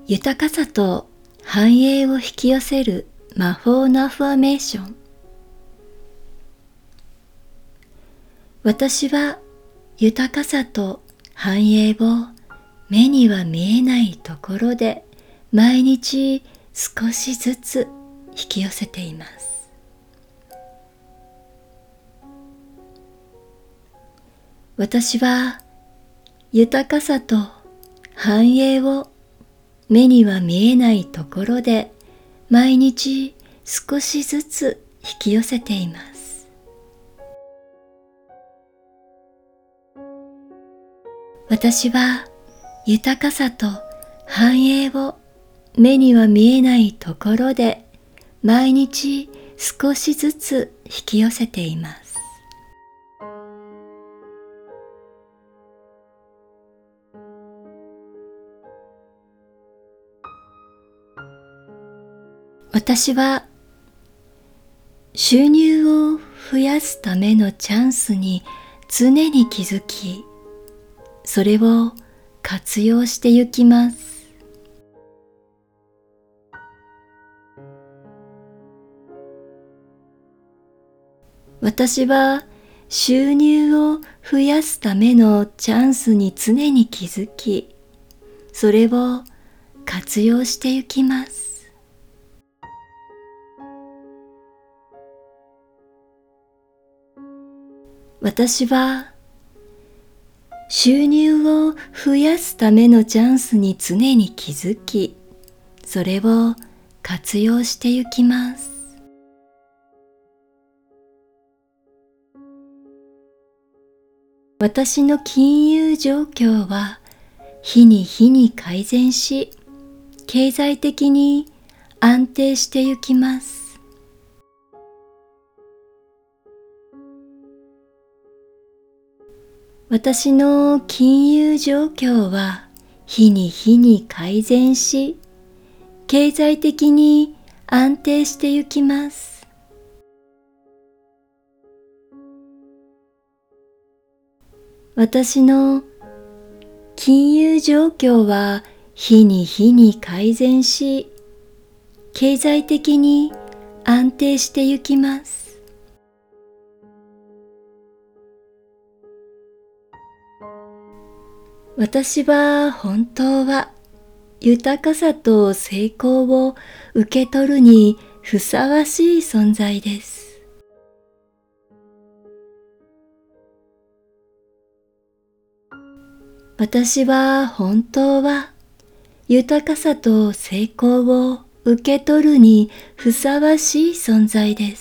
豊かさと繁栄を引き寄せる魔法のアファーメーション。私は豊かさと繁栄を目には見えないところで毎日少しずつ引き寄せています。私は豊かさと繁栄を目には見えないところで毎日少しずつ引き寄せています。私は豊かさと繁栄を目には見えないところで毎日少しずつ引き寄せています。私は収入を増やすためのチャンスに常に気づき、それを活用してゆきます。私は収入を増やすためのチャンスに常に気づき、それを活用してゆきます。私は収入を増やすためのチャンスに常に気づき、それを活用してゆきます。私の金融状況は日に日に改善し、経済的に安定してゆきます。私の金融状況は日に日に改善し、経済的に安定してゆきます。私の金融状況は日に日に改善し、経済的に安定してゆきます。私は本当は豊かさと成功を受け取るにふさわしい存在です。私は本当は豊かさと成功を受け取るにふさわしい存在です。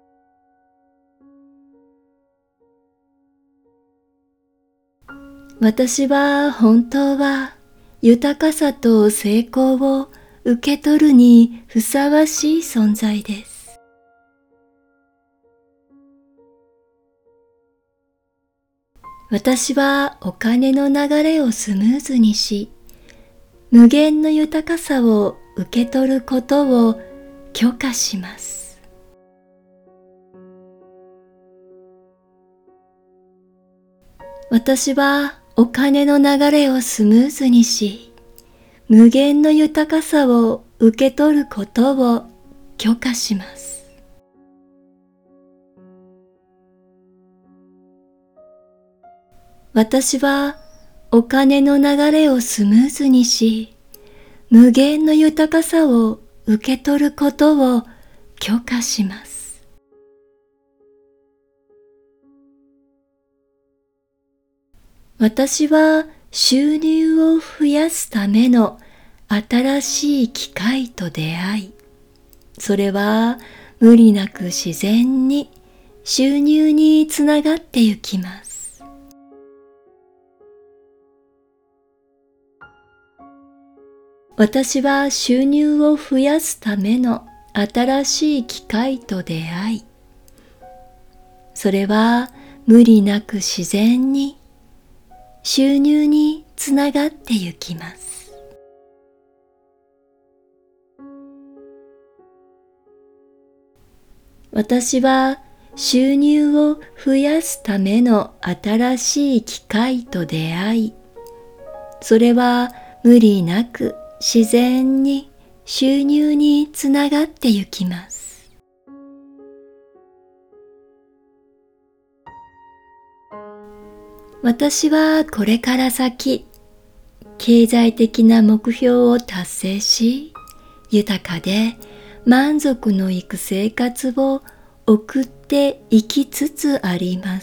私は本当は豊かさと成功を受け取るにふさわしい存在です。私はお金の流れをスムーズにし、無限の豊かさを受け取ることを許可します。私はお金の流れをスムーズにし、無限の豊かさを受け取ることを許可します。私はお金の流れをスムーズにし、無限の豊かさを受け取ることを許可します。私は収入を増やすための新しい機会と出会い、それは無理なく自然に収入につながってゆきます。私は収入を増やすための新しい機会と出会い、それは無理なく自然に収入につながってゆきます。私は収入を増やすための新しい機会と出会い、それは無理なく自然に収入につながってゆきます。私はこれから先、経済的な目標を達成し、豊かで満足のいく生活を送っていきつつあります。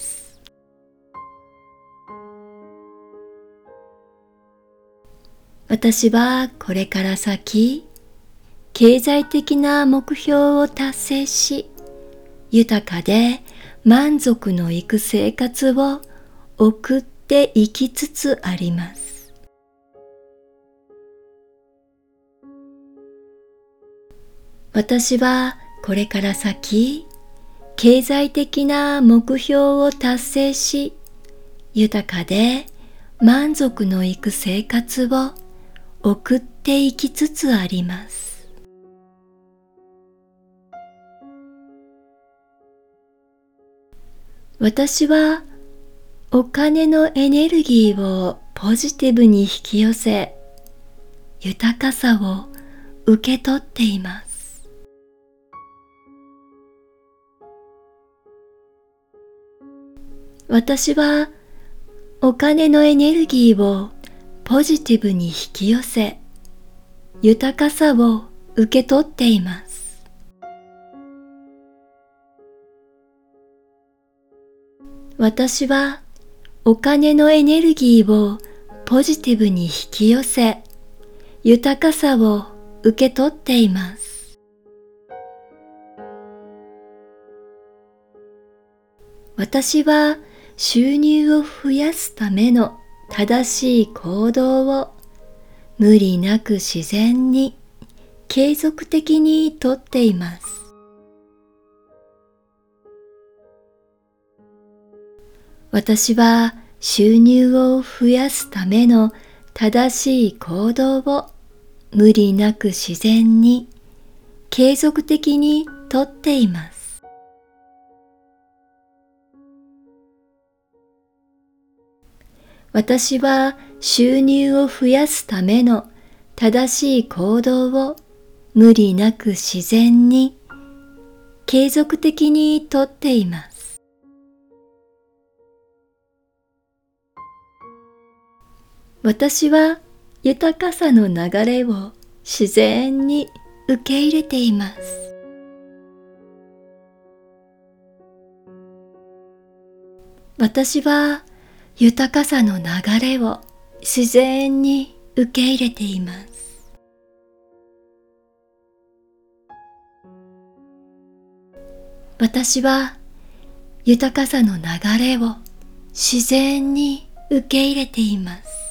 私はこれから先、経済的な目標を達成し、豊かで満足のいく生活を送っていきつつあります。私はこれから先、経済的な目標を達成し、豊かで満足のいく生活を送っていきつつあります。私はお金のエネルギーをポジティブに引き寄せ、豊かさを受け取っています。私はお金のエネルギーをポジティブに引き寄せ、豊かさを受け取っています。私はお金のエネルギーをポジティブに引き寄せ、豊かさを受け取っています。私は収入を増やすための正しい行動を無理なく自然に継続的にとっています。私は収入を増やすための正しい行動を無理なく自然に継続的にとっています。私は収入を増やすための正しい行動を無理なく自然に継続的にとっています。私は豊かさの流れを自然に受け入れています。私は豊かさの流れを自然に受け入れています。私は豊かさの流れを自然に受け入れています。